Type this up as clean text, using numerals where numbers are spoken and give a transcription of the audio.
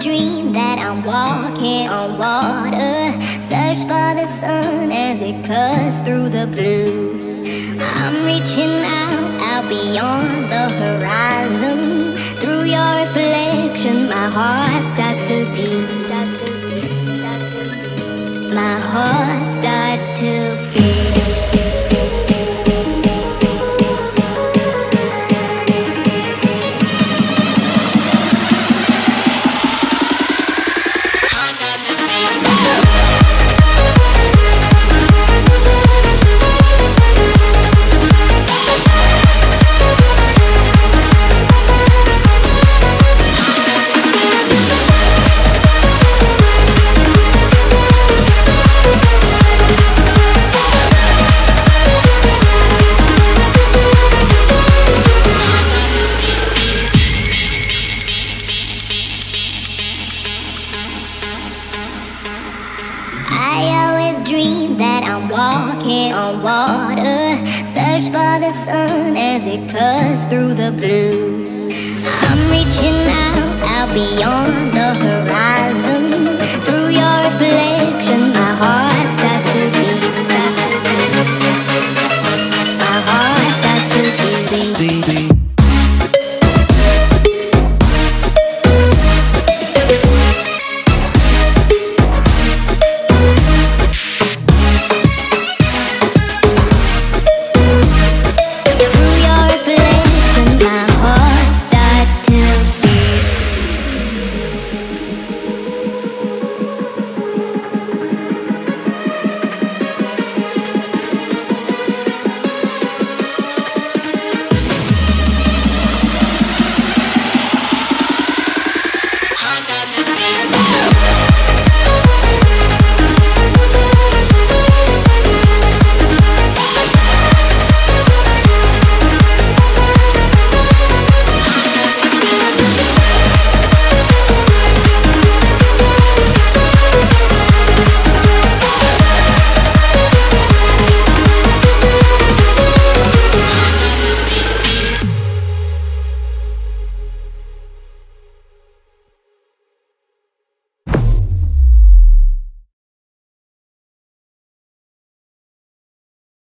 dream that I'm walking on water. Search for the sun as it cuts through the blue. I'm reaching out beyond the horizon. Through your reflection, my heart starts to beat. My heart starts to beat. That I'm walking on water. Search for the sun as it cuts through the blue. I'm reaching out beyond the horizon.